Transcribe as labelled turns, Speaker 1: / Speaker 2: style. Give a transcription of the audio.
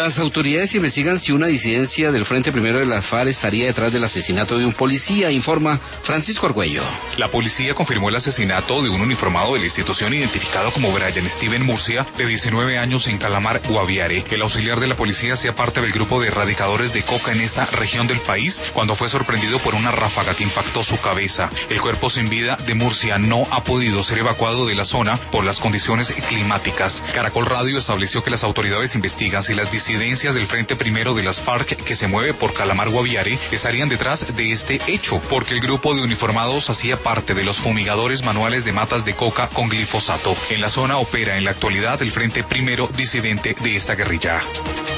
Speaker 1: Las autoridades investigan si una disidencia del Frente Primero de las FARC estaría detrás del asesinato de un policía, informa Francisco Argüello.
Speaker 2: La policía confirmó el asesinato de un uniformado de la institución identificado como Brian Steven Murcia, de 19 años, en Calamar, Guaviare. El auxiliar de la policía hacía parte del grupo de erradicadores de coca en esa región del país cuando fue sorprendido por una ráfaga que impactó su cabeza. El cuerpo sin vida de Murcia no ha podido ser evacuado de la zona por las condiciones climáticas. Caracol Radio estableció que las autoridades investigan si las disidencias del Frente Primero de las FARC, que se mueve por Calamar, Guaviare, estarían detrás de este hecho, porque el grupo de uniformados hacía parte de los fumigadores manuales de matas de coca con glifosato. En la zona opera en la actualidad el Frente Primero disidente de esta guerrilla.